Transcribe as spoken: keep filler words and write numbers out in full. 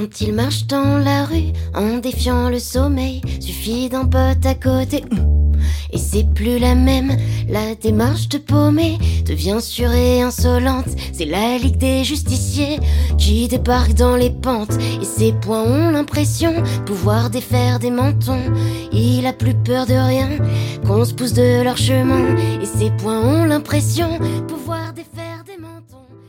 Quand ils marchent dans la rue en défiant le sommeil, suffit d'un pote à côté et c'est plus la même. La démarche de paumer devient sûre et insolente. C'est la ligue des justiciers qui débarque dans les pentes, et ses poings ont l'impression pouvoir défaire des mentons. Il a plus peur de rien, qu'on se pousse de leur chemin, et ses poings ont l'impression pouvoir défaire